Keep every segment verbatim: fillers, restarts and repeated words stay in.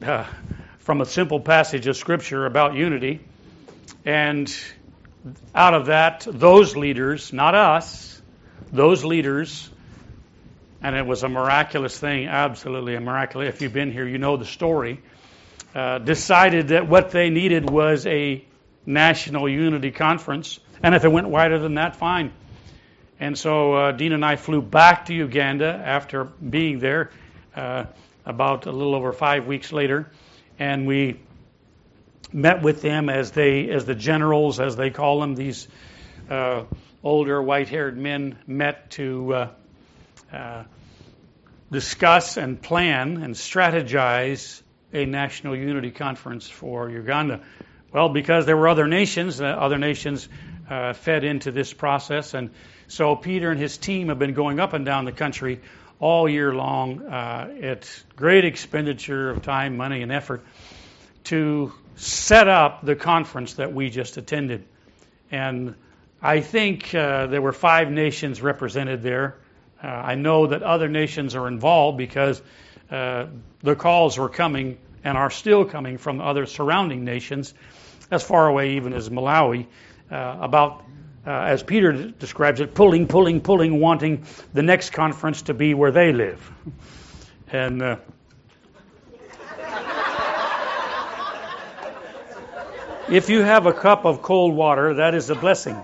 uh, from a simple passage of Scripture about unity. And out of that, those leaders, not us, those leaders, and it was a miraculous thing, absolutely a miraculous. If you've been here, you know the story. Uh, decided that what they needed was a national unity conference. And if it went wider than that, fine. And so uh, Dean and I flew back to Uganda after being there uh, about a little over five weeks later. And we met with them as they, as the generals, as they call them, these uh, older white-haired men met to uh, uh, discuss and plan and strategize a national unity conference for Uganda. Well, because there were other nations, uh, other nations uh, fed into this process, and so Peter and his team have been going up and down the country all year long uh, at great expenditure of time, money, and effort to set up the conference that we just attended. And I think uh, there were five nations represented there. Uh, I know that other nations are involved because uh, the calls were coming and are still coming from other surrounding nations, as far away even as Malawi, uh, about, uh, as Peter describes it, pulling, pulling, pulling, wanting the next conference to be where they live. And uh, if you have a cup of cold water, that is a blessing.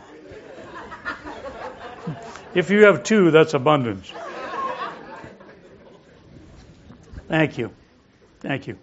If you have two, that's abundance. Thank you. Thank you.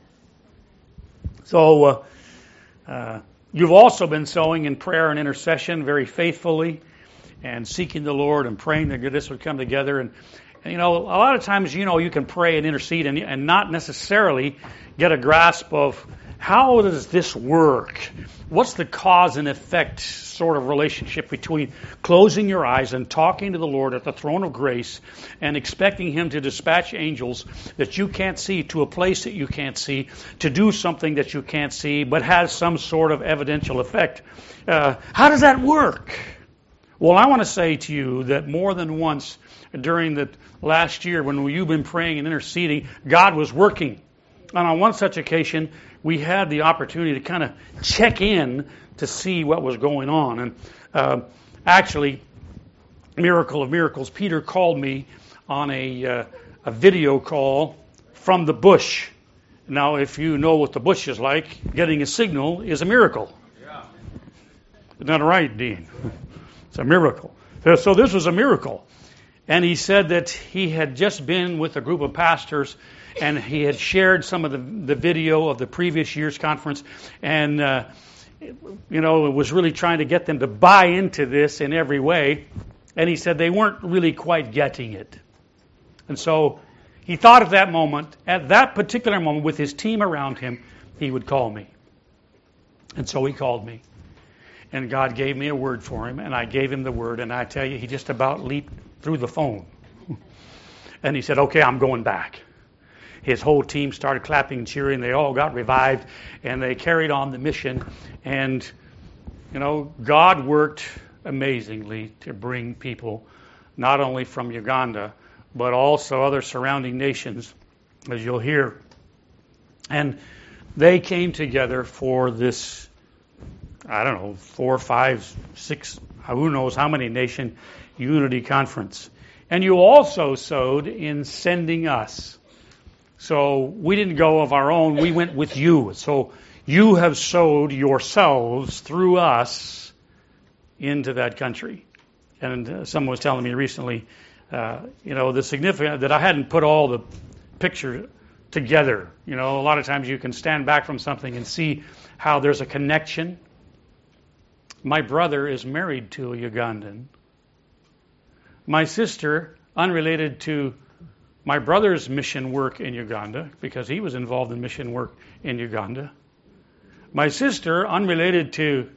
So, uh, uh, you've also been sowing in prayer and intercession very faithfully and seeking the Lord and praying that this would come together. And, and you know, a lot of times, you know, you can pray and intercede and, and not necessarily get a grasp of how does this work? What's the cause and effect sort of relationship between closing your eyes and talking to the Lord at the throne of grace and expecting Him to dispatch angels that you can't see to a place that you can't see, to do something that you can't see, but has some sort of evidential effect? Uh, how does that work? Well, I want to say to you that more than once during the last year when you've been praying and interceding, God was working. And on one such occasion, we had the opportunity to kind of check in to see what was going on. And uh, actually, miracle of miracles, Peter called me on a, uh, a video call from the bush. Now, if you know what the bush is like, getting a signal is a miracle. Yeah. Isn't that right, Dean? It's a miracle. So this was a miracle. And he said that he had just been with a group of pastors and he had shared some of the, the video of the previous year's conference, and uh, you know, was really trying to get them to buy into this in every way. And he said they weren't really quite getting it. And so he thought at that moment, at that particular moment, with his team around him, he would call me. And so he called me. And God gave me a word for him, and I gave him the word, and I tell you, he just about leaped through the phone. And he said, okay, I'm going back. His whole team started clapping and cheering. They all got revived, and they carried on the mission. And, you know, God worked amazingly to bring people, not only from Uganda, but also other surrounding nations, as you'll hear. And they came together for this, I don't know, four, five, six, who knows how many nation unity conference. And you also sowed in sending us. So we didn't go of our own, we went with you. So you have sowed yourselves through us into that country. And uh, someone was telling me recently, uh, you know, the significance that I hadn't put all the picture together. You know, a lot of times you can stand back from something and see how there's a connection. My brother is married to a Ugandan. My sister, unrelated to my brother's mission work in Uganda, because he was involved in mission work in Uganda. My sister, unrelated to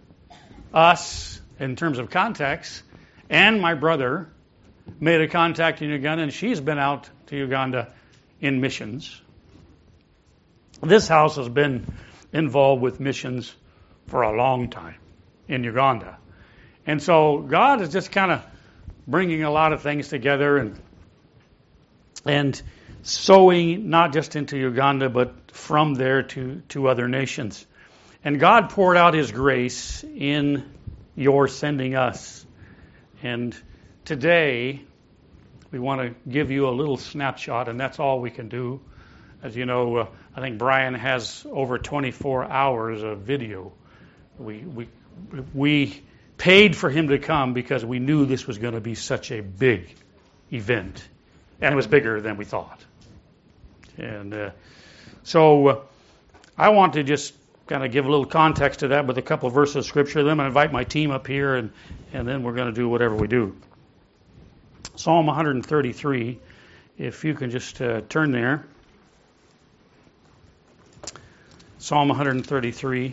us in terms of contacts, and my brother made a contact in Uganda, and she's been out to Uganda in missions. This house has been involved with missions for a long time in Uganda. And so God is just kind of bringing a lot of things together, and And sowing not just into Uganda, but from there to, to other nations. And God poured out His grace in your sending us. And today, we want to give you a little snapshot, and that's all we can do. As you know, uh, I think Brian has over twenty-four hours of video. We, we, we paid for him to come because we knew this was going to be such a big event. And it was bigger than we thought. And uh, so uh, I want to just kind of give a little context to that with a couple of verses of Scripture. Then I'm going to invite my team up here, and, and then we're going to do whatever we do. Psalm one thirty-three, if you can just uh, turn there. Psalm one thirty-three.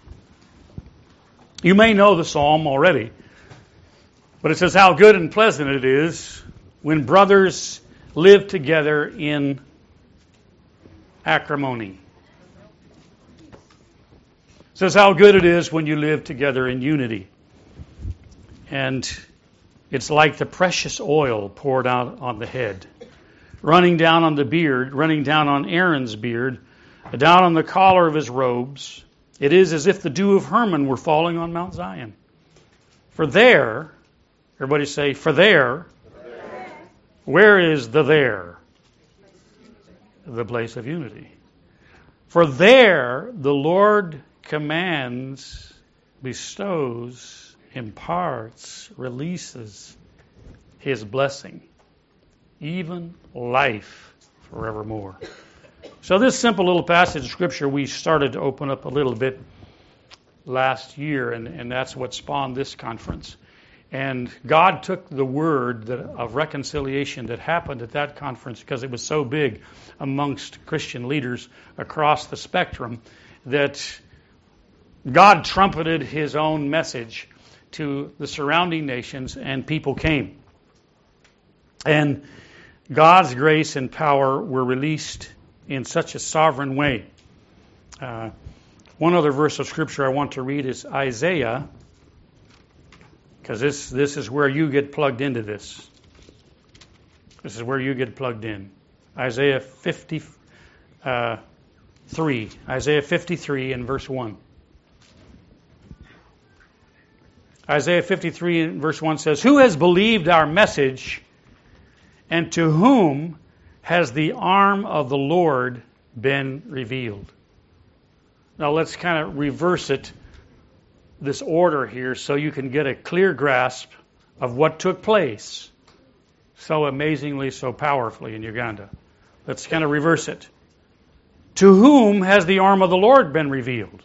You may know the psalm already, but it says how good and pleasant it is when brothers live together in acrimony. It says how good it is when you live together in unity. And it's like the precious oil poured out on the head, running down on the beard, running down on Aaron's beard, down on the collar of his robes. It is as if the dew of Hermon were falling on Mount Zion. For there, everybody say, for there, where is the there? The place of unity. For there the Lord commands, bestows, imparts, releases His blessing, even life forevermore. So this simple little passage of Scripture we started to open up a little bit last year, and, and that's what spawned this conference. And God took the word that, of reconciliation that happened at that conference, because it was so big amongst Christian leaders across the spectrum, that God trumpeted His own message to the surrounding nations, and people came. And God's grace and power were released in such a sovereign way. Uh, one other verse of Scripture I want to read is Isaiah, because this, this is where you get plugged into this. This is where you get plugged in. Isaiah fifty-three. Isaiah fifty-three and verse one. Isaiah fifty-three and verse one says, "Who has believed our message, and to whom has the arm of the Lord been revealed?" Now let's kind of reverse it, this order here, so you can get a clear grasp of what took place so amazingly, so powerfully in Uganda. Let's kind of reverse it. To whom has the arm of the Lord been revealed?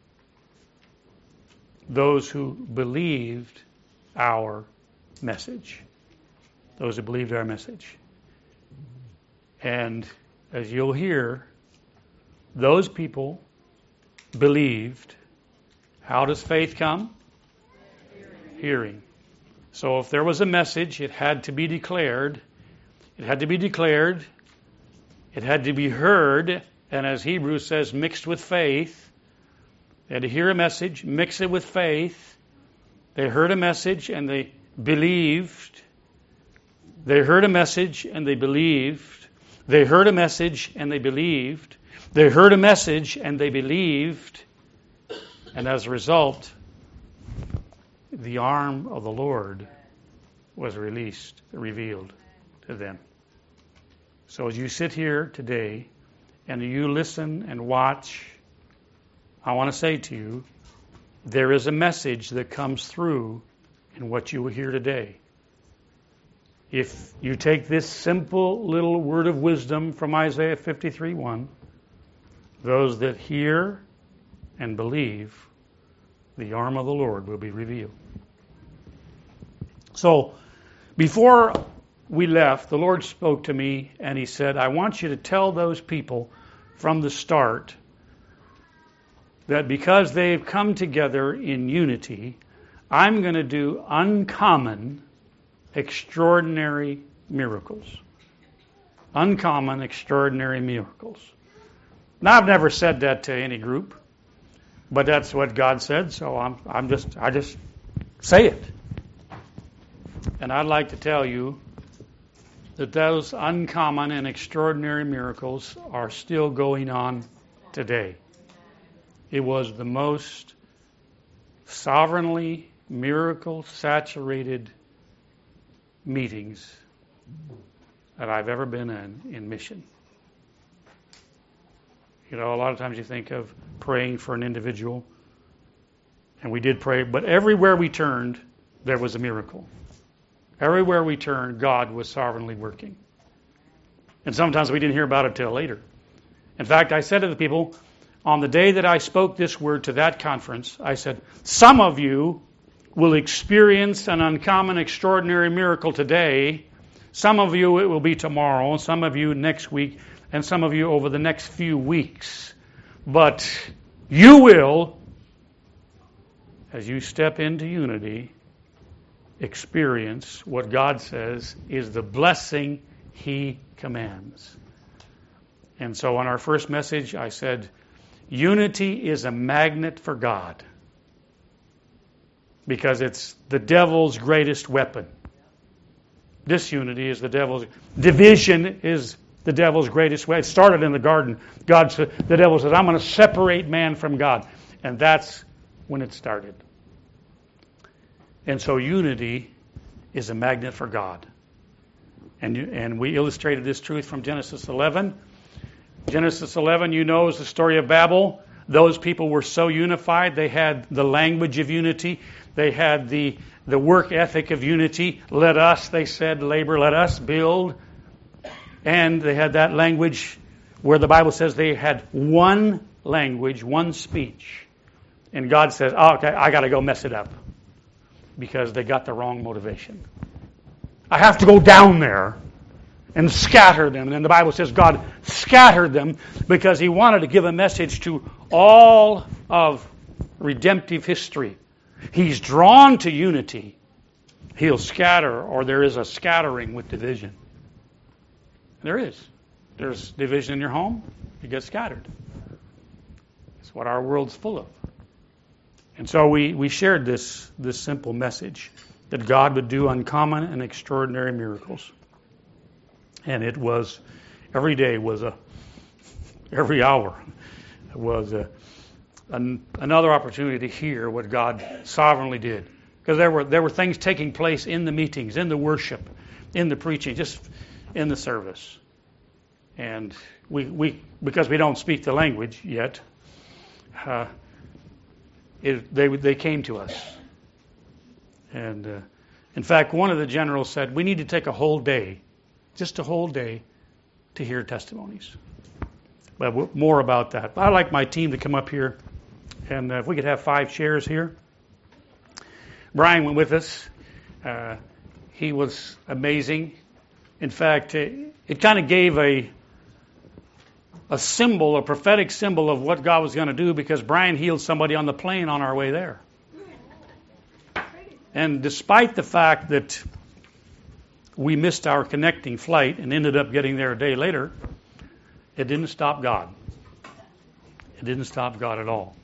Those who believed our message. Those who believed our message. And as you'll hear, those people believed. How does faith come? Hearing. Hearing. So if there was a message, it had to be declared. It had to be declared. It had to be heard. And as Hebrews says, mixed with faith. They had to hear a message, mix it with faith. They heard a message and they believed. They heard a message and they believed. They heard a message and they believed. They heard a message and they believed. And as a result, the arm of the Lord was released, revealed to them. So as you sit here today and you listen and watch, I want to say to you, there is a message that comes through in what you will hear today. If you take this simple little word of wisdom from Isaiah fifty-three one, those that hear and believe, the arm of the Lord will be revealed. So, before we left, the Lord spoke to me and He said, I want you to tell those people from the start that because they've come together in unity, I'm going to do uncommon, extraordinary miracles. Uncommon, extraordinary miracles. Now, I've never said that to any group, but that's what God said, so I'm, I'm just, I just say it. And I'd like to tell you that those uncommon and extraordinary miracles are still going on today. It was the most sovereignly miracle-saturated meetings that I've ever been in in mission. You know, a lot of times you think of praying for an individual, and we did pray, but everywhere we turned, there was a miracle. Everywhere we turned, God was sovereignly working. And sometimes we didn't hear about it till later. In fact, I said to the people, on the day that I spoke this word to that conference, I said, some of you will experience an uncommon, extraordinary miracle today. Some of you it will be tomorrow, some of you next week, and some of you over the next few weeks. But you will, as you step into unity, experience what God says is the blessing He commands. And so on our first message, I said, unity is a magnet for God because it's the devil's greatest weapon. Disunity is the devil's, division is the devil's greatest weapon. It started in the garden. God said, the devil says, I'm going to separate man from God. And that's when it started. And so unity is a magnet for God. And, and we illustrated this truth from Genesis eleven. Genesis eleven, you know, is the story of Babel. Those people were so unified. They had the language of unity. They had the, the work ethic of unity. Let us, they said, labor, let us build. And they had that language where the Bible says they had one language, one speech. And God says, oh, okay, I got to go mess it up because they got the wrong motivation. I have to go down there and scatter them. And then the Bible says God scattered them because He wanted to give a message to all of redemptive history. He's drawn to unity. He'll scatter, or there is a scattering with division. There is. There's division in your home, you get scattered. It's what our world's full of. And so we, we shared this, this simple message that God would do uncommon and extraordinary miracles. And it was, every day was a, every hour was a, an, another opportunity to hear what God sovereignly did. Because there were, there were things taking place in the meetings, in the worship, in the preaching, just in the service. And we, we because we don't speak the language yet, uh, it, they, they came to us. And uh, in fact, one of the generals said, we need to take a whole day, just a whole day, to hear testimonies. But more about that. I'd like my team to come up here, and uh, if we could have five chairs here. Brian went with us. Uh, he was amazing. In fact, it, it kind of gave a a symbol, a prophetic symbol of what God was going to do, because Brian healed somebody on the plane on our way there. And despite the fact that we missed our connecting flight and ended up getting there a day later, it didn't stop God. It didn't stop God at all.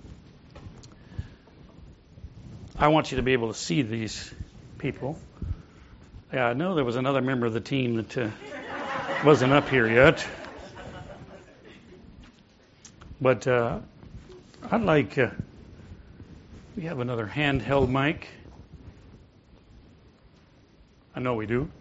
I want you to be able to see these people. Yeah, I know there was another member of the team that uh, wasn't up here yet. But uh, I'd like, uh, we have another handheld mic. I know we do.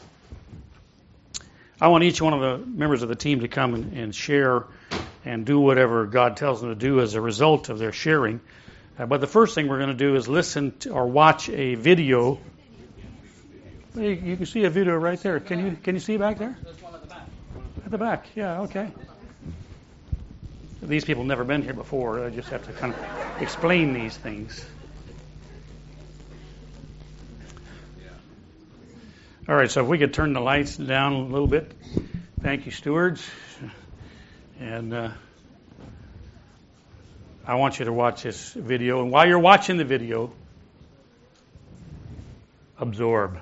I want each one of the members of the team to come and, and share and do whatever God tells them to do as a result of their sharing. Uh, but the first thing we're going to do is listen to, or watch a video. You, you can see a video right there. Can you can you see back there? There's one at the back. At the back, yeah, okay. These people have never been here before. I just have to kind of explain these things. All right, so if we could turn the lights down a little bit. Thank you, stewards. And uh, I want you to watch this video. And while you're watching the video, absorb.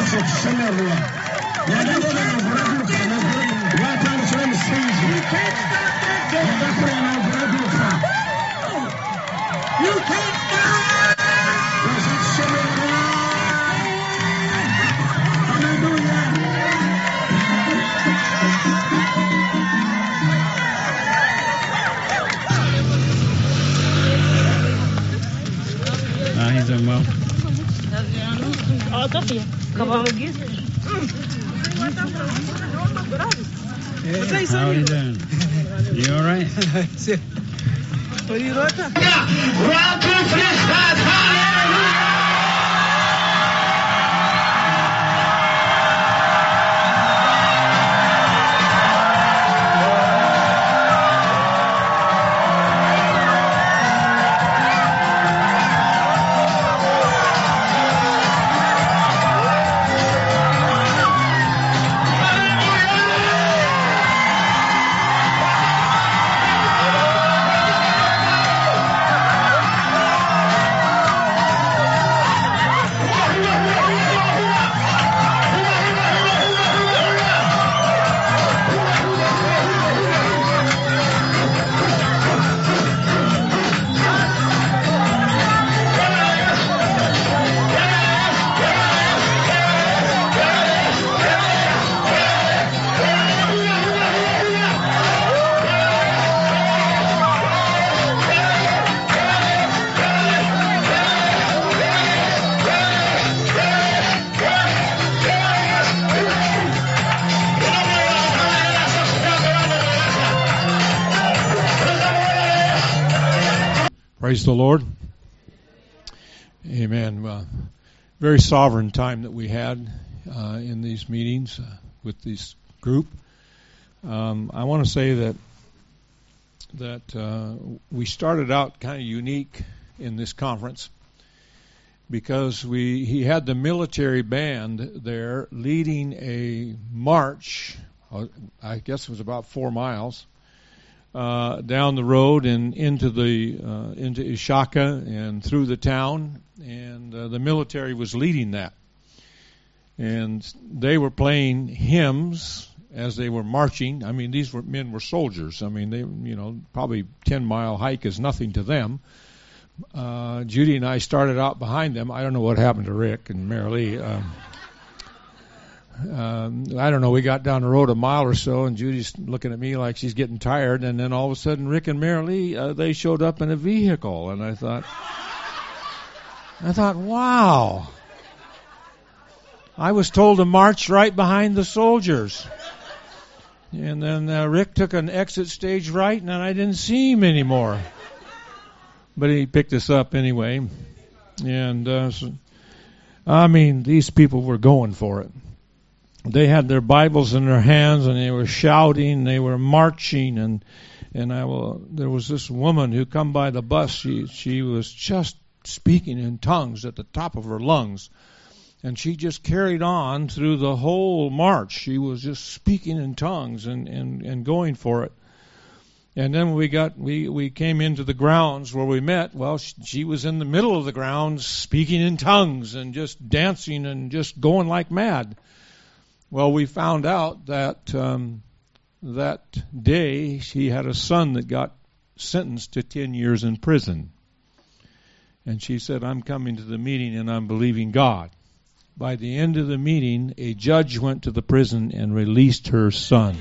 You can't he's doing well. Hey, how are you doing? You all right? Praise the Lord. Amen. Well, very sovereign time that we had uh, in these meetings uh, with this group. Um, I want to say that that uh, we started out kind of unique in this conference because we he had the military band there leading a march. I guess it was about four miles. Uh, down the road and into the uh, into Ishaka and through the town, and uh, the military was leading that. And they were playing hymns as they were marching. I mean, these were men were soldiers. I mean, they you know probably ten mile hike is nothing to them. Uh, Judy and I started out behind them. I don't know what happened to Rick and Mary Lee. Um, Um, I don't know, we got down the road a mile or so, and Judy's looking at me like she's getting tired, and then all of a sudden Rick and Mary Lee, uh, they showed up in a vehicle, and I thought, I thought, wow. I was told to march right behind the soldiers. And then uh, Rick took an exit stage right, and then I didn't see him anymore. But he picked us up anyway. And, uh, so, I mean, these people were going for it. They had their Bibles in their hands, and they were shouting, they were marching, and and I will. There was this woman who come by the bus. She she was just speaking in tongues at the top of her lungs, and she just carried on through the whole march. She was just speaking in tongues and and, and going for it. And then we got we we came into the grounds where we met. Well, she, she was in the middle of the grounds, speaking in tongues and just dancing and just going like mad. Well, we found out that um, that day she had a son that got sentenced to ten years in prison. And she said, I'm coming to the meeting and I'm believing God. By the end of the meeting, a judge went to the prison and released her son.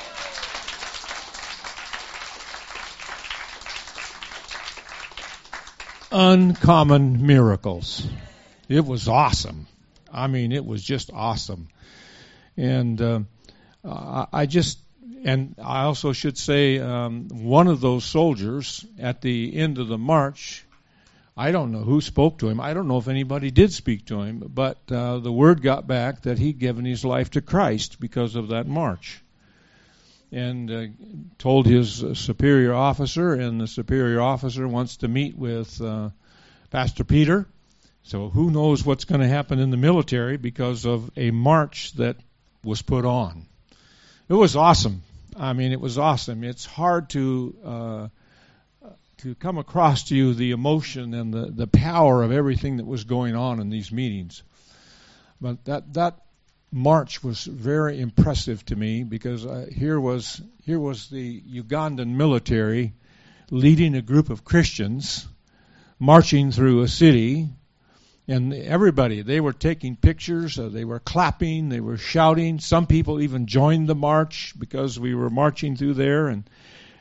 Uncommon miracles. It was awesome. I mean, it was just awesome. And uh, I just, and I also should say, um, one of those soldiers at the end of the march, I don't know who spoke to him. I don't know if anybody did speak to him, but uh, the word got back that he'd given his life to Christ because of that march. And uh, told his uh, superior officer, and the superior officer wants to meet with uh, Pastor Peter. So who knows what's going to happen in the military because of a march that was put on. It was awesome. I mean, it was awesome. It's hard to uh, to come across to you the emotion and the, the power of everything that was going on in these meetings. But that that march was very impressive to me because uh, here was here was the Ugandan military leading a group of Christians marching through a city. And everybody, they were taking pictures, uh, they were clapping, they were shouting. Some people even joined the march because we were marching through there. And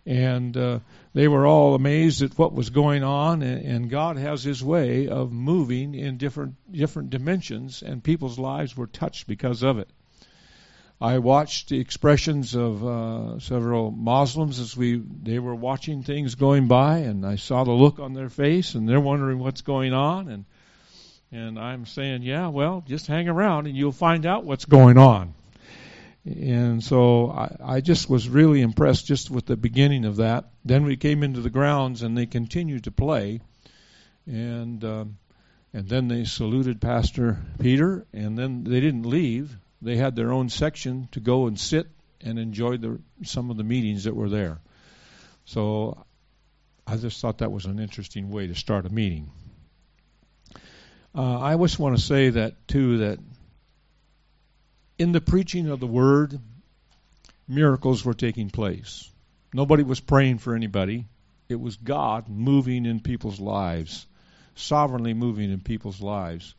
And uh, they were all amazed at what was going on, and, and God has His way of moving in different different dimensions, and people's lives were touched because of it. I watched the expressions of uh, several Muslims as we they were watching things going by, and I saw the look on their face, and they're wondering what's going on, and and I'm saying, yeah, well, just hang around, and you'll find out what's going on. And so I, I just was really impressed just with the beginning of that. Then we came into the grounds, and they continued to play, and um, and then they saluted Pastor Peter, and then they didn't leave. They had their own section to go and sit and enjoy the, some of the meetings that were there. So I just thought that was an interesting way to start a meeting. Uh, I just want to say that, too, that in the preaching of the Word, miracles were taking place. Nobody was praying for anybody. It was God moving in people's lives, sovereignly moving in people's lives.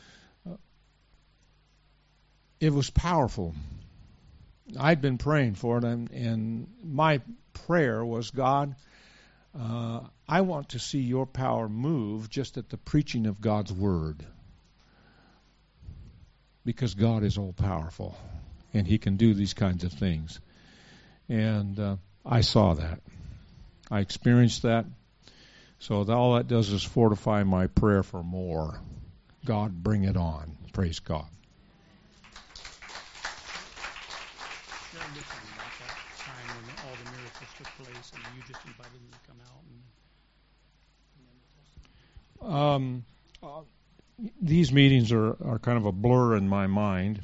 It was powerful. I'd been praying for it, and, and my prayer was, God, uh, I want to see your power move just at the preaching of God's Word. Because God is all-powerful, and He can do these kinds of things. And uh, I saw that. I experienced that. So that all that does is fortify my prayer for more. God, bring it on. Praise God. Um, uh, these meetings are, are kind of a blur in my mind.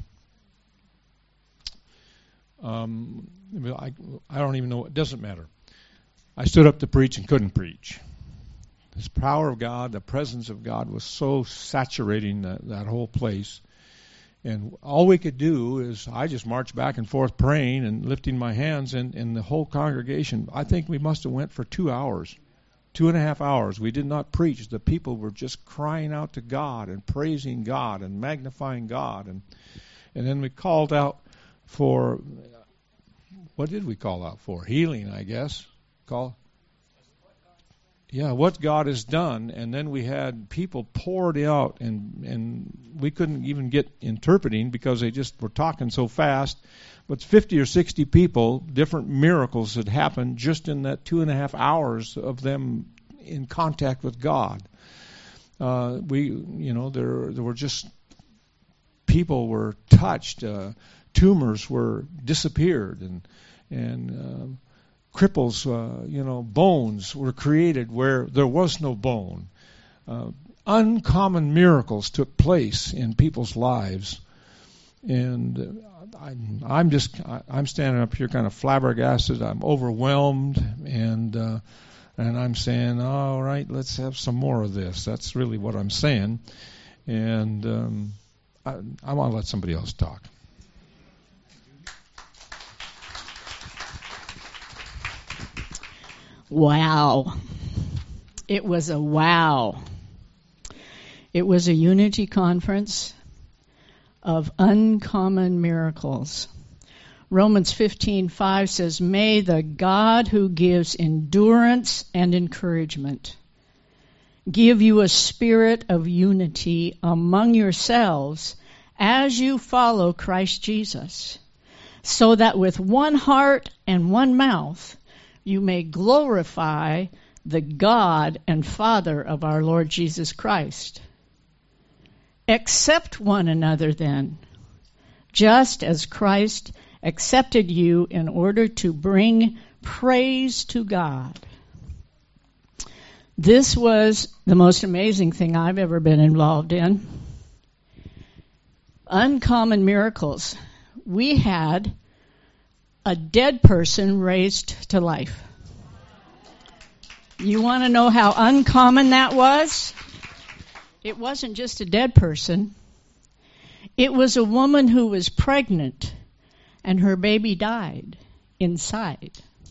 Um, I, I don't even know. It doesn't matter. I stood up to preach and couldn't preach. This power of God, the presence of God was so saturating that, that whole place. And all we could do is I just marched back and forth praying and lifting my hands, and, and the whole congregation, I think we must have went for two hours. Two and a half hours. We did not preach. The people were just crying out to God and praising God and magnifying God. And and then we called out for, what did we call out for? Healing, I guess. Call. Yeah, what God has done. And then we had people poured out, and, and we couldn't even get interpreting because they just were talking so fast. But fifty or sixty people, different miracles had happened just in that two and a half hours of them in contact with God. Uh, we, you know, there there were just people were touched, uh, tumors were disappeared, and and uh, cripples, uh, you know, bones were created where there was no bone. Uh, uncommon miracles took place in people's lives. And I, I'm just, I'm standing up here kind of flabbergasted. I'm overwhelmed, and uh, and I'm saying, all right, let's have some more of this. That's really what I'm saying. And um, I, I want to let somebody else talk. Wow. It was a wow. It was a unity conference of uncommon miracles. Romans fifteen five says, "May the God who gives endurance and encouragement give you a spirit of unity among yourselves as you follow Christ Jesus, so that with one heart and one mouth you may glorify the God and Father of our Lord Jesus Christ. Accept one another then, just as Christ accepted you in order to bring praise to God." This was the most amazing thing I've ever been involved in. Uncommon miracles. We had a dead person raised to life. You want to know how uncommon that was? It wasn't just a dead person. It was a woman who was pregnant and her baby died inside.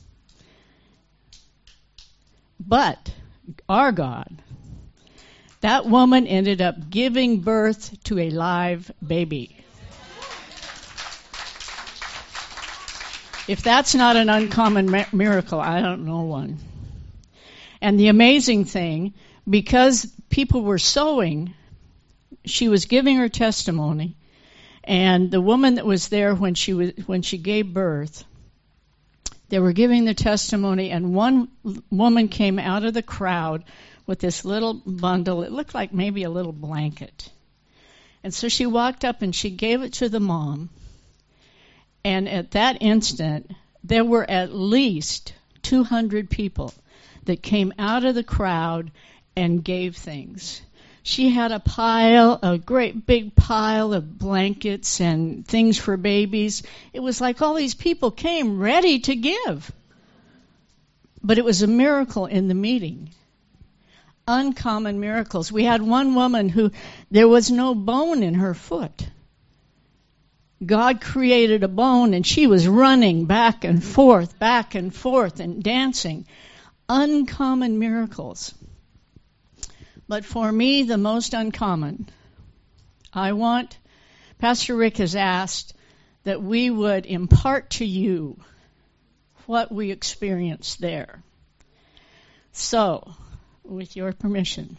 But our God, that woman ended up giving birth to a live baby. If that's not an uncommon mi- miracle, I don't know one. And the amazing thing, because people were sowing, she was giving her testimony, and the woman that was there when she was when she gave birth, they were giving the testimony, and one woman came out of the crowd with this little bundle. It looked like maybe a little blanket. And so she walked up and she gave it to the mom. And at that instant, there were at least two hundred people that came out of the crowd and gave things. She had a pile, a great big pile of blankets and things for babies. It was like all these people came ready to give. But it was a miracle in the meeting. Uncommon miracles. We had one woman who, there was no bone in her foot. God created a bone, and she was running back and forth, back and forth, and dancing. Uncommon miracles. But for me, the most uncommon, I want, Pastor Rick has asked that we would impart to you what we experienced there. So, with your permission,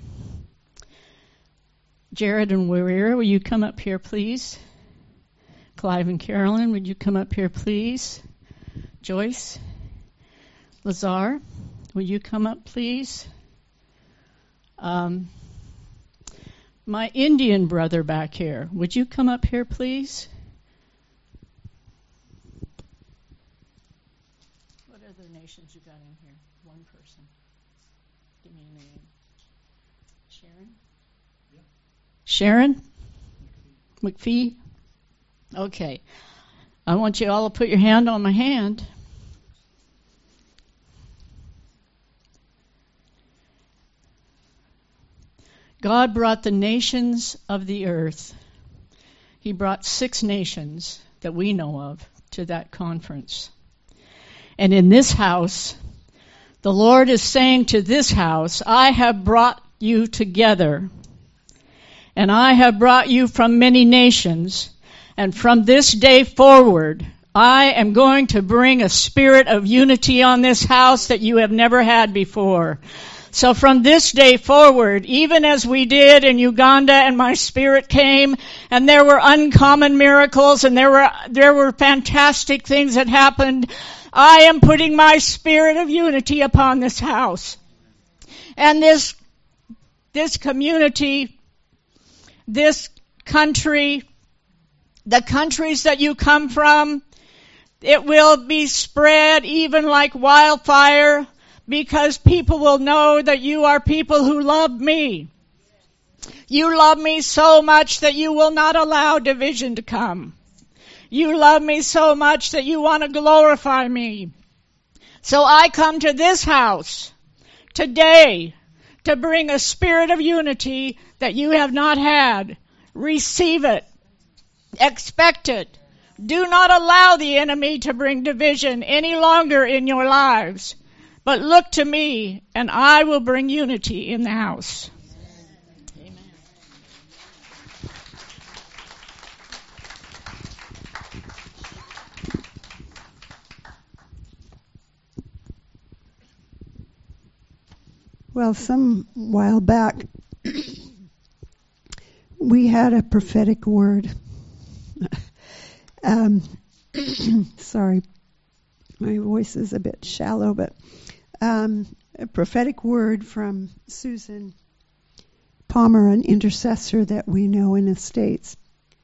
Jared and Warrior, will you come up here, please? Clive and Carolyn, would you come up here, please? Joyce, Lazar, will you come up, please? Um, my Indian brother back here, would you come up here, please? What other nations you got in here? One person. Give me a name. Sharon? Yeah. Sharon? McPhee? Okay. I want you all to put your hand on my hand. God brought the nations of the earth. He brought six nations that we know of to that conference. And in this house, the Lord is saying to this house, I have brought you together, and I have brought you from many nations, and from this day forward, I am going to bring a spirit of unity on this house that you have never had before. So from this day forward, even as we did in Uganda, and my spirit came, and there were uncommon miracles, and there were there were fantastic things that happened, I am putting my spirit of unity upon this house. And this this community, this country, the countries that you come from, it will be spread even like wildfire, because people will know that you are people who love me. You love me so much that you will not allow division to come. You love me so much that you want to glorify me. So I come to this house today to bring a spirit of unity that you have not had. Receive it. Expect it. Do not allow the enemy to bring division any longer in your lives. But look to me, and I will bring unity in the house. Amen. Well, some while back, we had a prophetic word. um, sorry, my voice is a bit shallow, but um, a prophetic word from Susan Palmer, an intercessor that we know in the States.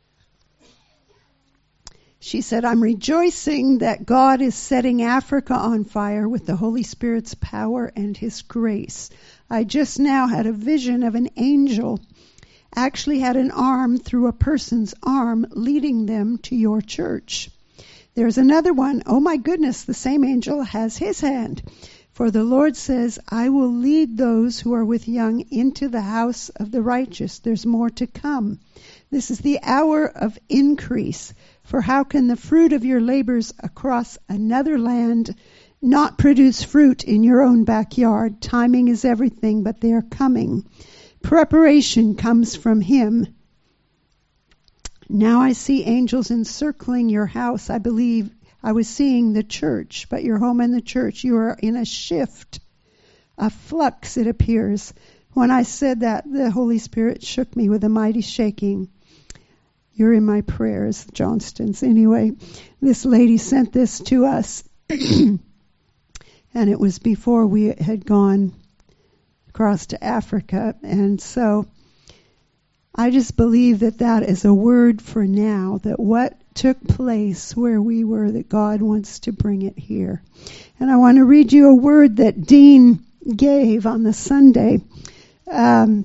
She said, I'm rejoicing that God is setting Africa on fire with the Holy Spirit's power and His grace. I just now had a vision of an angel actually had an arm through a person's arm leading them to your church. There's another one. Oh my goodness, the same angel has his hand. For the Lord says, I will lead those who are with young into the house of the righteous. There's more to come. This is the hour of increase. For how can the fruit of your labors across another land not produce fruit in your own backyard? Timing is everything, but they are coming. Preparation comes from Him. Now I see angels encircling your house. I believe I was seeing the church, but your home and the church, you are in a shift, a flux, it appears. When I said that, the Holy Spirit shook me with a mighty shaking. You're in my prayers, Johnstons. Anyway, this lady sent this to us, and it was before we had gone across to Africa. And so I just believe that that is a word for now, that what took place where we were, that God wants to bring it here. And I want to read you a word that Dean gave on the Sunday. Um,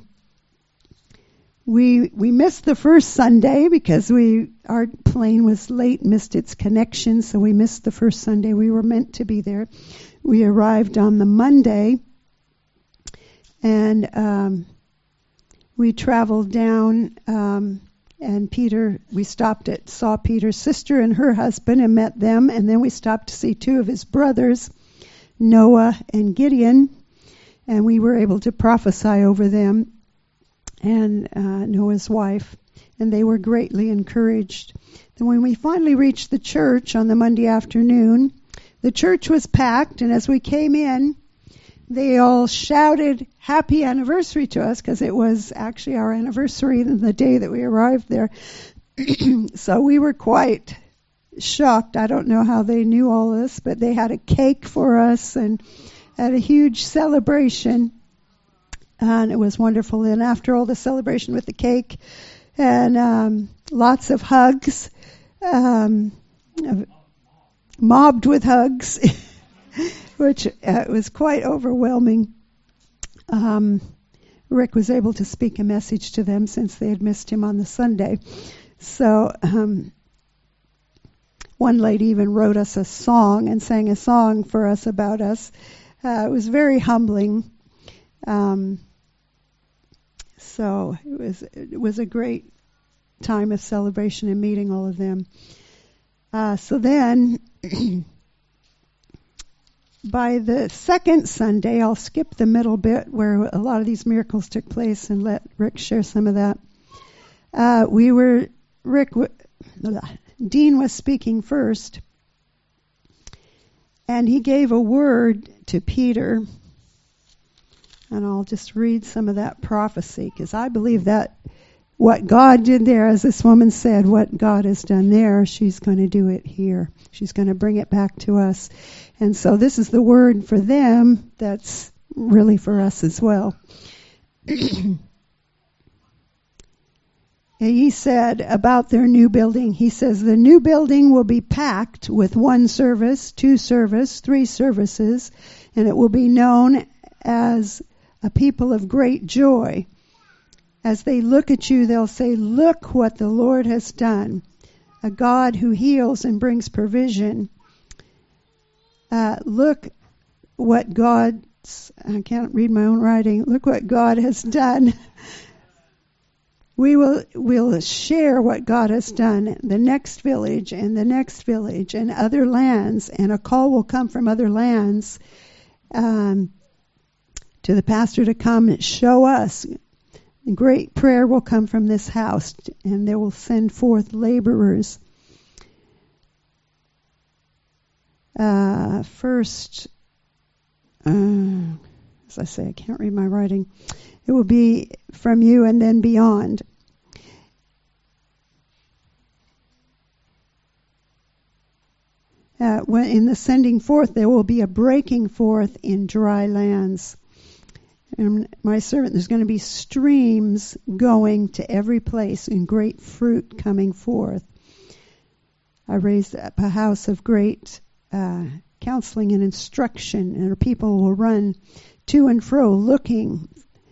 we we missed the first Sunday because we our plane was late, missed its connection, so we missed the first Sunday. We were meant to be there. We arrived on the Monday, and um, we traveled down. Um, And Peter, we stopped at, saw Peter's sister and her husband and met them. And then we stopped to see two of his brothers, Noah and Gideon. And we were able to prophesy over them and uh, Noah's wife. And they were greatly encouraged. Then when we finally reached the church on the Monday afternoon, the church was packed. And as we came in, they all shouted happy anniversary to us because it was actually our anniversary the day that we arrived there. So we were quite shocked. I don't know how they knew all this, but they had a cake for us and had a huge celebration. And it was wonderful. And after all the celebration with the cake and um, lots of hugs, um, mobbed with hugs, which uh, was quite overwhelming. Um, Rick was able to speak a message to them since they had missed him on the Sunday. So um, one lady even wrote us a song and sang a song for us about us. Uh, it was very humbling. Um, so it was it was a great time of celebration and meeting all of them. Uh, so then... By the second Sunday, I'll skip the middle bit where a lot of these miracles took place and let Rick share some of that. Uh, we were, Rick, Dean was speaking first, and he gave a word to Peter, and I'll just read some of that prophecy because I believe that what God did there, as this woman said, what God has done there, she's going to do it here. She's going to bring it back to us. And so this is the word for them that's really for us as well. He said about their new building, he says, the new building will be packed with one service, two service, three services, and it will be known as a people of great joy. As they look at you, they'll say, look what the Lord has done. A God who heals and brings provision. Uh, look what God's, I can't read my own writing. Look what God has done. We will will share what God has done. The next village and the next village and other lands. And a call will come from other lands um, to the pastor to come and show us. Great prayer will come from this house, and they will send forth laborers. Uh, first, uh, as I say, I can't read my writing. It will be from you and then beyond. Uh, when in the sending forth, there will be a breaking forth in dry lands. And my servant, there's going to be streams going to every place and great fruit coming forth. I raised up a house of great uh, counseling and instruction, and our people will run to and fro looking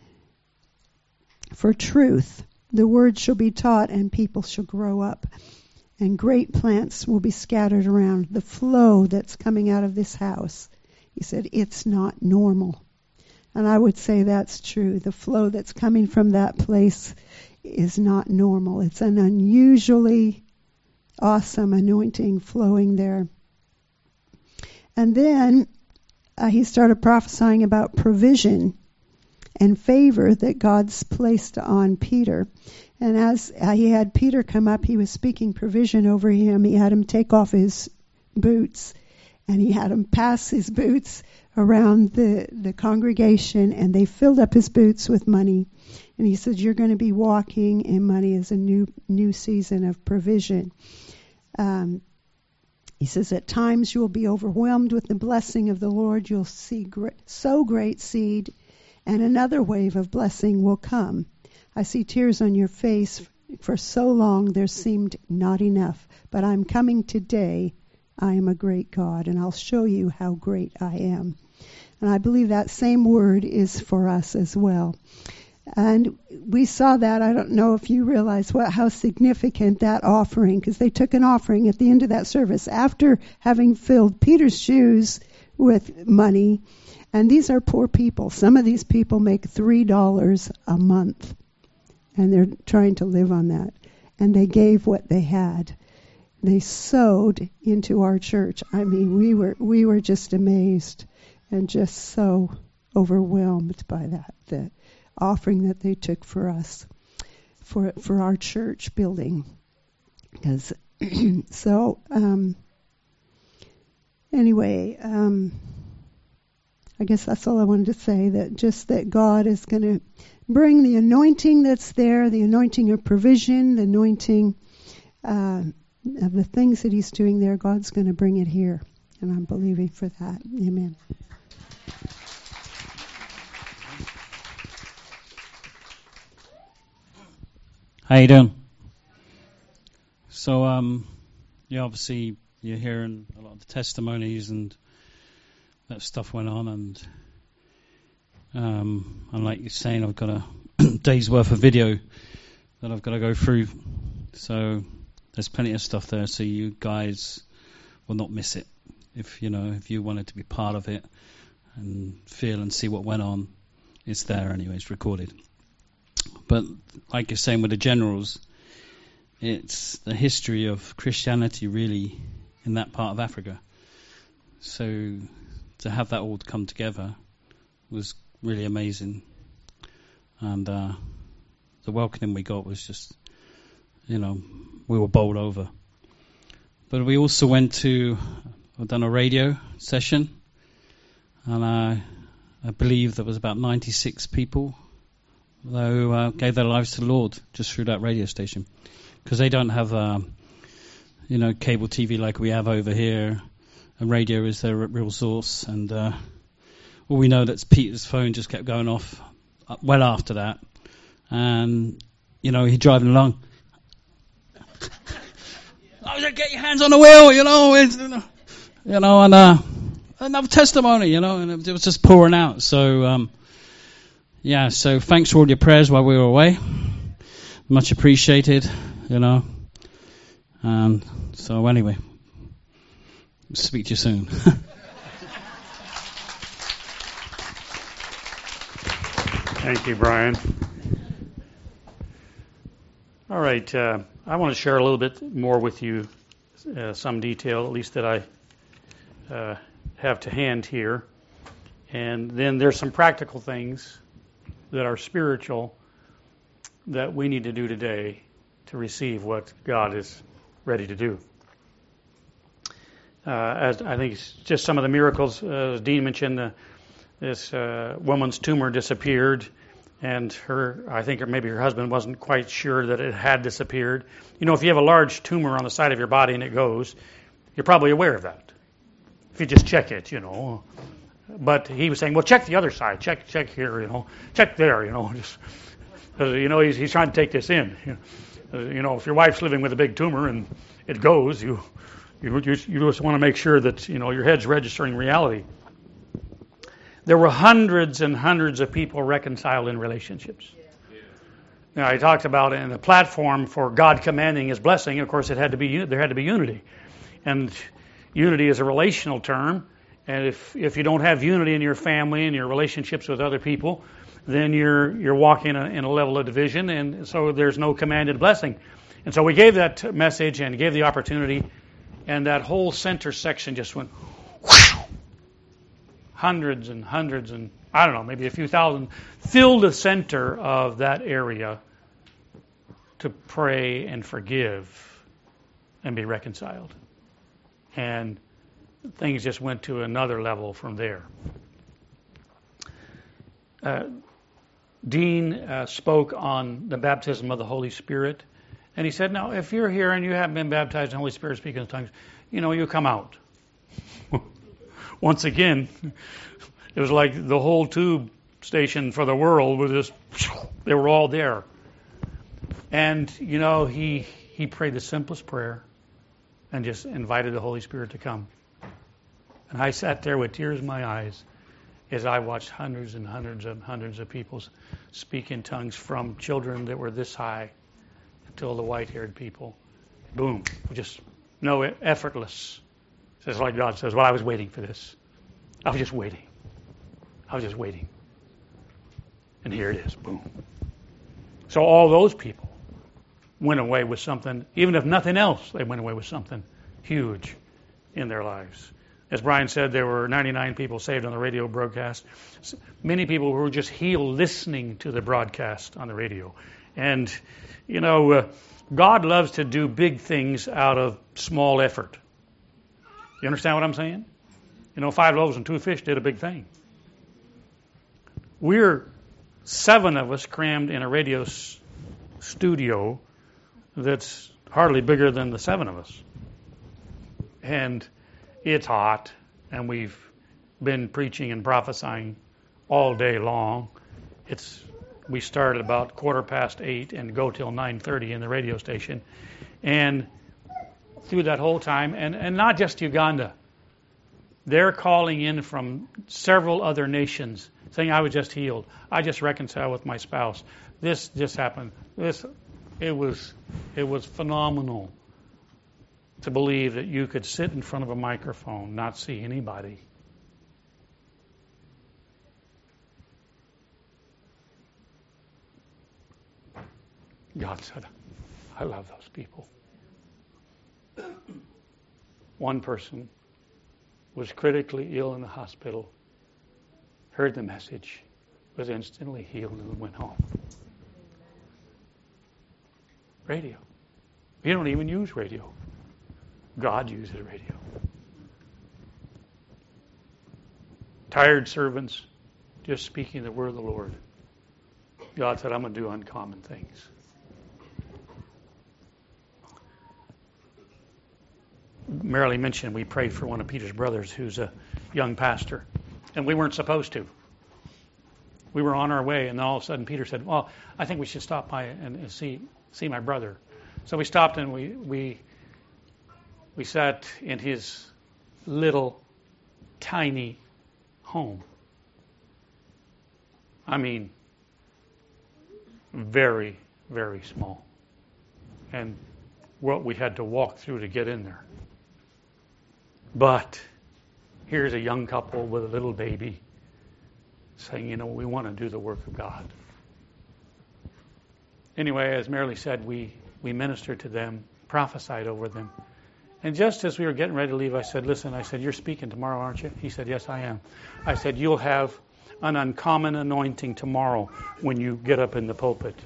for truth. The word shall be taught, and people shall grow up. And great plants will be scattered around. The flow that's coming out of this house, he said, it's not normal. And I would say that's true. The flow that's coming from that place is not normal. It's an unusually awesome anointing flowing there. And then uh, he started prophesying about provision and favor that God's placed on Peter. And as uh, he had Peter come up, he was speaking provision over him. He had him take off his boots, and he had him pass his boots around the, the congregation, and they filled up his boots with money. And he said, you're going to be walking in money as a new new season of provision. Um, he says, at times you will be overwhelmed with the blessing of the Lord. You'll see great, sow great seed, and another wave of blessing will come. I see tears on your face. For so long there seemed not enough, but I'm coming today. I am a great God, and I'll show you how great I am. And I believe that same word is for us as well. And we saw that. I don't know if you realize what how significant that offering, because they took an offering at the end of that service after having filled Peter's shoes with money. And these are poor people. Some of these people make three dollars a month, and they're trying to live on that. And they gave what they had. They sowed into our church. I mean, we were we were just amazed and just so overwhelmed by that, the offering that they took for us, for for our church building. Because so um, anyway, um, I guess that's all I wanted to say. That just that God is going to bring the anointing that's there, the anointing of provision, the anointing uh, of the things that He's doing there. God's going to bring it here, and I'm believing for that. Amen. How you doing? So, um, yeah, obviously you're hearing a lot of the testimonies and that stuff went on, and um, and like you're saying, I've got a day's worth of video that I've got to go through. So there's plenty of stuff there, so you guys will not miss it. If you know, if you wanted to be part of it and feel and see what went on, it's there anyway. It's recorded. But like you're saying with the generals, it's the history of Christianity really in that part of Africa. So to have that all come together was really amazing. And uh, the welcoming we got was just, you know, we were bowled over. But we also went to, I've done a radio session, and I, I believe there was about ninety-six people who uh, gave their lives to the Lord just through that radio station, because they don't have, uh, you know, cable T V like we have over here, and radio is their real source. And uh, all we know that Peter's phone just kept going off well after that, and you know, he driving along. I was like, get your hands on the wheel, you know, and, you know, and uh, another testimony, you know, and it was just pouring out. So. Um, Yeah, so thanks for all your prayers while we were away. Much appreciated, you know. Um, so anyway, speak to you soon. Thank you, Brian. All right, uh, I want to share a little bit more with you, uh, some detail, at least that I uh, have to hand here. And then there's some practical things that are spiritual that we need to do today to receive what God is ready to do. Uh, as I think it's just some of the miracles, uh, as Dean mentioned, uh, this uh, woman's tumor disappeared, and her, I think or maybe her husband wasn't quite sure that it had disappeared. You know, if you have a large tumor on the side of your body and it goes, you're probably aware of that. If you just check it, you know. But he was saying, well, check the other side. Check check here, you know. Check there, you know. Just, uh, you know, he's, he's trying to take this in. You know, uh, you know, if your wife's living with a big tumor and it goes, you you, you, you just want to make sure that, you know, your head's registering reality. There were hundreds and hundreds of people reconciled in relationships. Now, I talked about it in the platform for God commanding His blessing. Of course, it had to be there had to be unity. And unity is a relational term. And if if you don't have unity in your family and your relationships with other people, then you're you're walking a, in a level of division, and so there's no commanded blessing. And so we gave that message and gave the opportunity, and that whole center section just went whoosh, hundreds and hundreds and I don't know, maybe a few thousand filled the center of that area to pray and forgive and be reconciled. And things just went to another level from there. Uh, Dean uh, spoke on the baptism of the Holy Spirit, and he said, now, if you're here and you haven't been baptized in the Holy Spirit speaking in tongues, you know, you come out. Once again, it was like the whole tube station for the world was just, they were all there. And, you know, he he prayed the simplest prayer and just invited the Holy Spirit to come. And I sat there with tears in my eyes as I watched hundreds and hundreds and hundreds of people speak in tongues, from children that were this high until the white-haired people. Boom. Just no, effortless. It's like God says, well, I was waiting for this. I was just waiting. I was just waiting. And here it is. Boom. So all those people went away with something, even if nothing else, they went away with something huge in their lives. As Brian said, there were ninety-nine people saved on the radio broadcast. Many people who were just healed listening to the broadcast on the radio. And, you know, uh, God loves to do big things out of small effort. You understand what I'm saying? You know, five loaves and two fish did a big thing. We're seven of us crammed in a radio s- studio that's hardly bigger than the seven of us. And it's hot, and we've been preaching and prophesying all day long. It's we start at about quarter past eight and go till nine thirty in the radio station. And through that whole time, and, and not just Uganda, they're calling in from several other nations saying, I was just healed. I just reconciled with my spouse. This just happened. This, it was, it was phenomenal to believe that you could sit in front of a microphone, not see anybody. God said, I love those people. One person was critically ill in the hospital, heard the message, was instantly healed, and went home. Radio. You don't even use radio. God uses radio. Tired servants just speaking the word of the Lord. God said, I'm going to do uncommon things. Marilee mentioned we prayed for one of Peter's brothers who's a young pastor, and we weren't supposed to. We were on our way, and then all of a sudden Peter said, well, I think we should stop by and, and see see my brother. So we stopped and we we we sat in his little tiny home. I mean, very, very small. And what we had to walk through to get in there. But here's a young couple with a little baby saying, you know, we want to do the work of God. Anyway, as Marilee said, we, we ministered to them, prophesied over them. And just as we were getting ready to leave, I said, listen, I said, you're speaking tomorrow, aren't you? He said, yes, I am. I said, you'll have an uncommon anointing tomorrow when you get up in the pulpit.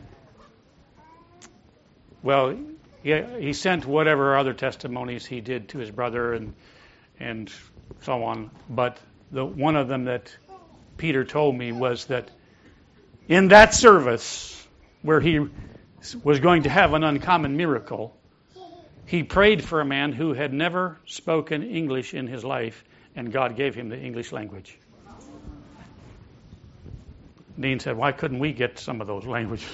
Well, he, he sent whatever other testimonies he did to his brother and and so on. But the one of them that Peter told me was that in that service where he was going to have an uncommon miracle, he prayed for a man who had never spoken English in his life, and God gave him the English language. Dean said, why couldn't we get some of those languages?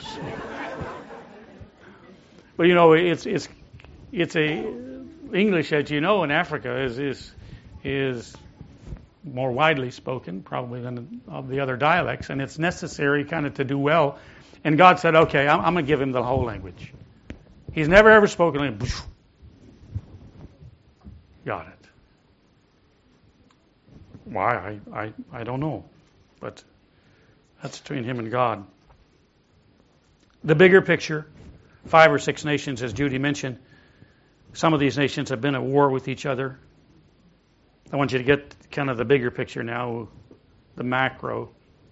But you know, it's it's it's a English, as you know, in Africa is is is more widely spoken probably than of the other dialects, and it's necessary kind of to do well. And God said, okay, I'm, I'm going to give him the whole language. He's never ever spoken it. Got it. Why? I, I, I don't know. But that's between him and God. The bigger picture, five or six nations, as Judy mentioned, some of these nations have been at war with each other. I want you to get kind of the bigger picture now, the macro.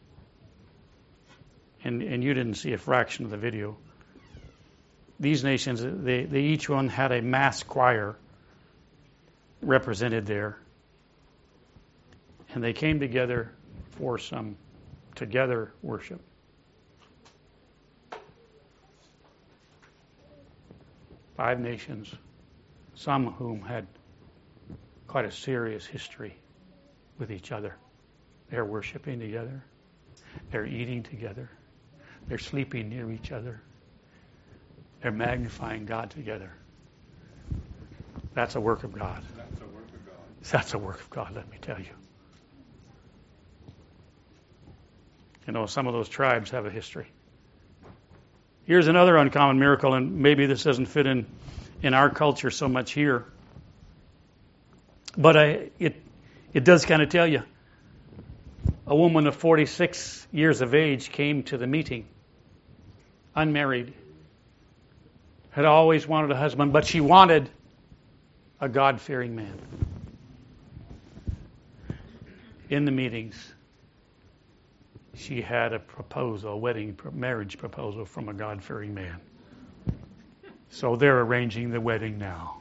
And, and you didn't see a fraction of the video. These nations, they, they each one had a mass choir represented there. And they came together for some together worship. Five nations, some of whom had quite a serious history with each other. They're worshiping together. They're eating together. They're sleeping near each other. They're magnifying God together. That's a work of God. That's a work of God. That's a work of God, let me tell you. You know, some of those tribes have a history. Here's another uncommon miracle, and maybe this doesn't fit in, in our culture so much here. But I, it it does kind of tell you. A woman of forty-six years of age came to the meeting, unmarried, had always wanted a husband, but she wanted a God-fearing man. In the meetings, she had a proposal, a wedding, marriage proposal from a God-fearing man. So they're arranging the wedding now.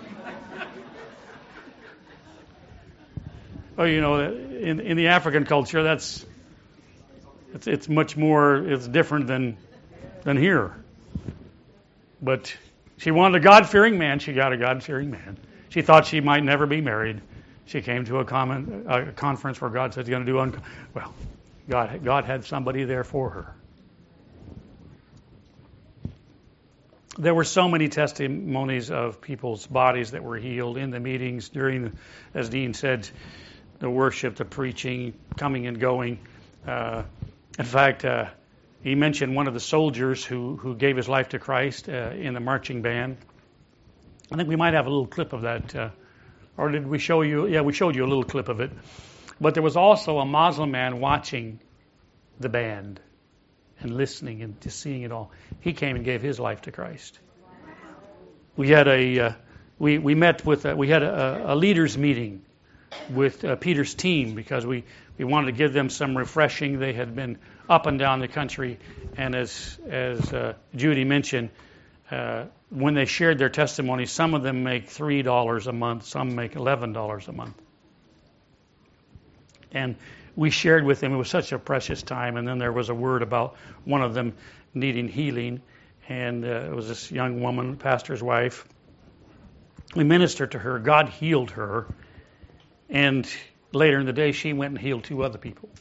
Well, you know, in in the African culture, that's it's it's much more, it's different than than here. But she wanted a God-fearing man. She got a God-fearing man. She thought she might never be married. She came to a, common, a conference where God said he's going to do un- well. God God had somebody there for her. There were so many testimonies of people's bodies that were healed in the meetings during, as Dean said, the worship, the preaching, coming and going. Uh, in fact, uh, he mentioned one of the soldiers who, who gave his life to Christ uh, in the marching band. I think we might have a little clip of that. Uh, or did we show you? Yeah, we showed you a little clip of it. But there was also a Muslim man watching the band and listening and just seeing it all. He came and gave his life to Christ. We had a uh, we we met with a, we had a, a leaders meeting with uh, Peter's team because we, we wanted to give them some refreshing. They had been up and down the country, and as as uh, Judy mentioned, uh, when they shared their testimony, some of them make three dollars a month, some make eleven dollars a month. And we shared with them. It was such a precious time. And then there was a word about one of them needing healing. And uh, it was this young woman, pastor's wife. We ministered to her. God healed her. And later in the day, she went and healed two other people.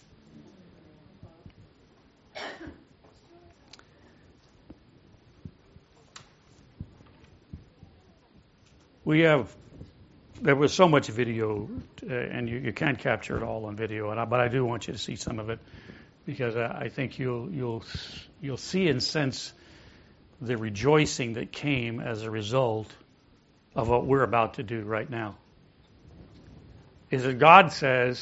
We have... There was so much video, uh, and you, you can't capture it all on video. And I, but I do want you to see some of it, because I, I think you'll you'll you'll see and sense the rejoicing that came as a result of what we're about to do right now. Is that God says,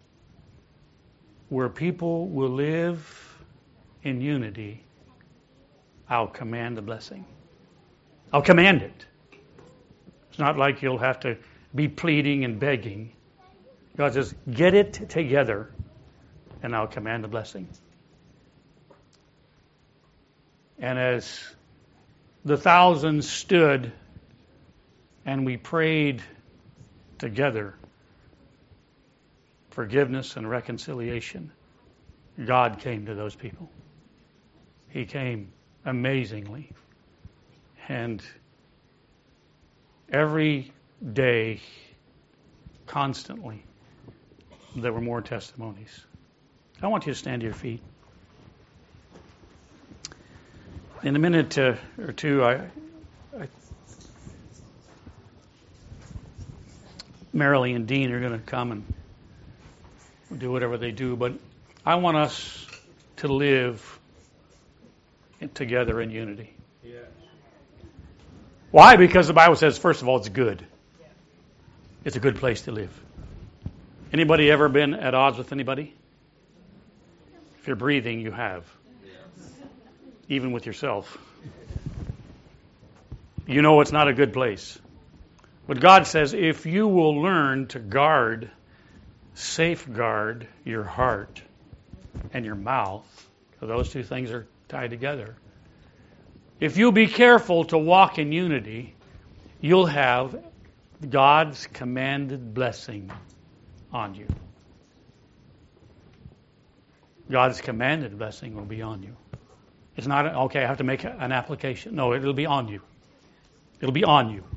where people will live in unity, I'll command the blessing. I'll command it. It's not like you'll have to be pleading and begging. God says, get it together, and I'll command the blessing. And as the thousands stood and we prayed together forgiveness and reconciliation, God came to those people. He came amazingly. And every day, constantly, there were more testimonies. I want you to stand to your feet. In a minute uh, or two, I, I, Marilee and Dean are going to come and do whatever they do, but I want us to live together in unity. Yes. Why? Because the Bible says, first of all, it's good. It's a good place to live. Anybody ever been at odds with anybody? If you're breathing, you have. Even with yourself. You know it's not a good place. But God says, if you will learn to guard, safeguard your heart and your mouth, because those two things are tied together. If you'll be careful to walk in unity, you'll have God's commanded blessing on you. God's commanded blessing will be on you. It's not, okay, I have to make an application. No, it'll be on you. It'll be on you.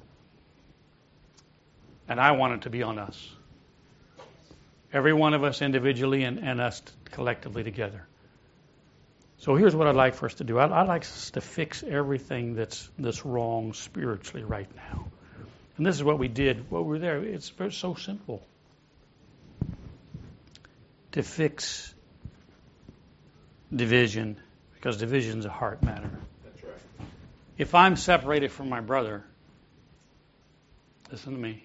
And I want it to be on us. Every one of us individually and, and us collectively together. So here's what I'd like for us to do. I'd, I'd like us to fix everything that's that's wrong spiritually right now. And this is what we did while we were there. It's so simple. To fix division, because division is a heart matter. That's right. If I'm separated from my brother, listen to me,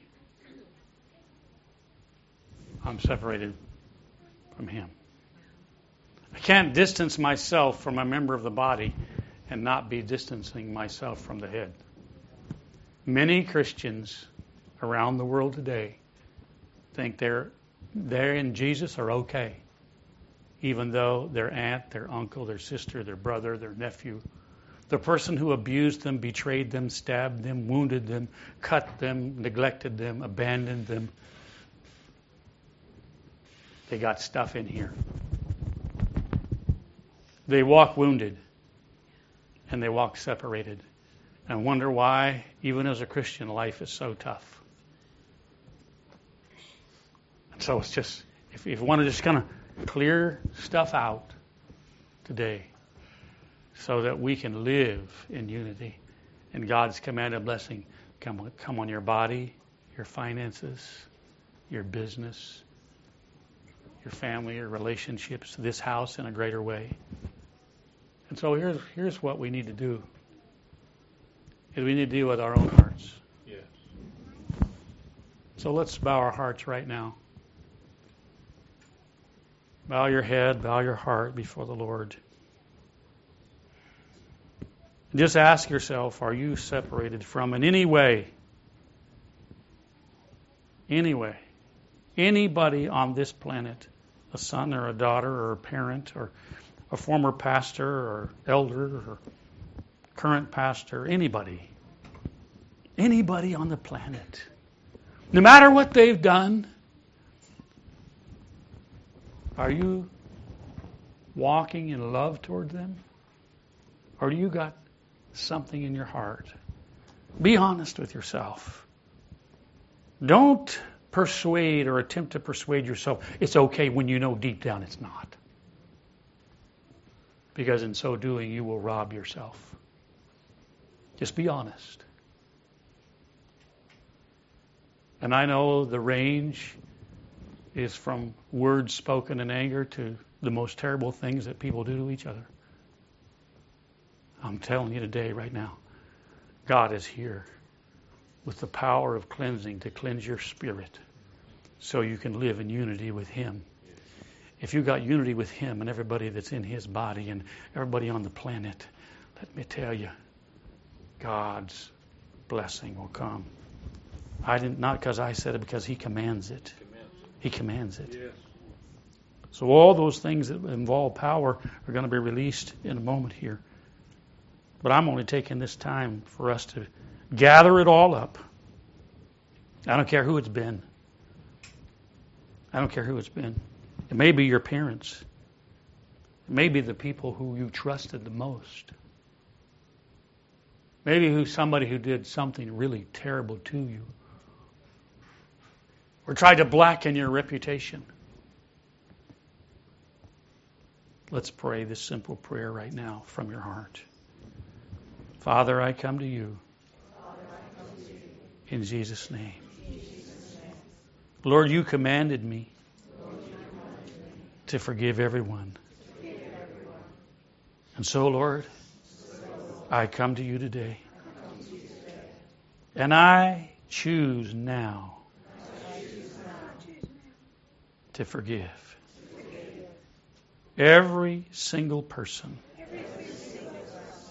I'm separated from him. I can't distance myself from a member of the body and not be distancing myself from the head. Many Christians around the world today think they're they're in Jesus are okay, even though their aunt, their uncle, their sister, their brother, their nephew, the person who abused them, betrayed them, stabbed them, wounded them, cut them, neglected them, abandoned them, they got stuff in here. They walk wounded and they walk separated and wonder why, even as a Christian, life is so tough. And so it's just, if, if you want to just kind of clear stuff out today so that we can live in unity and God's commanded blessing come on, come on your body, your finances, your business, your family, your relationships, this house in a greater way. And so here's here's what we need to do. Is we need to deal with our own hearts. Yes. So let's bow our hearts right now. Bow your head, bow your heart before the Lord. And just ask yourself, are you separated from in any way? Any way. Anybody on this planet, a son or a daughter or a parent or a former pastor or elder or current pastor, anybody. Anybody on the planet. No matter what they've done, are you walking in love toward them? Or do you got something in your heart? Be honest with yourself. Don't persuade or attempt to persuade yourself it's okay when you know deep down it's not. Because in so doing, you will rob yourself. Just be honest. And I know the range is from words spoken in anger to the most terrible things that people do to each other. I'm telling you today, right now, God is here with the power of cleansing to cleanse your spirit so you can live in unity with Him. If you've got unity with Him and everybody that's in His body and everybody on the planet, let me tell you, God's blessing will come. I didn't, not because I said it, because He commands it. He commands it. Yes. So all those things that involve power are going to be released in a moment here. But I'm only taking this time for us to gather it all up. I don't care who it's been. I don't care who it's been. It may be your parents. It may be the people who you trusted the most. Maybe who somebody who did something really terrible to you. Or tried to blacken your reputation. Let's pray this simple prayer right now from your heart. Father, I come to you. In Jesus' name. Lord, you commanded me to forgive everyone. And so, Lord, I come to you today. And I choose now to forgive every single person